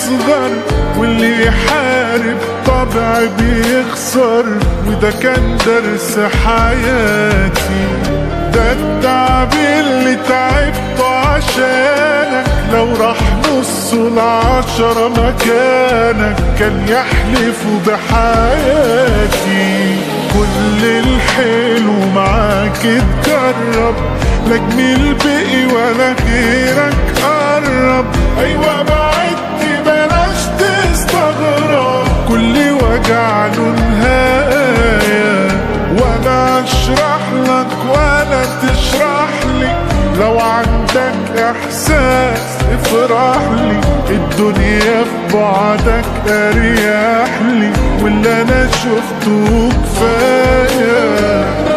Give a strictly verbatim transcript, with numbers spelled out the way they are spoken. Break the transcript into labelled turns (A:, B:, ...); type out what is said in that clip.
A: بيصغر واللي يحارب طبع بيخسر، وده كان درس حياتي. ده التعب اللي تعبته عشانك، لو راح نص العشرة مكانك كان يحلفوا بحياتي. كل الحلو معاك اتجرب، لا جميل بقي ولا غيرك قرب. ايوه بعدت بلاش تستغرب، كل وجع له نهاية. ولا اشرح لك ولا تشرح لي، لو عندك احساس افرح لي. الدنيا في بعدك اريح لي، واللي انا شفته كفايه.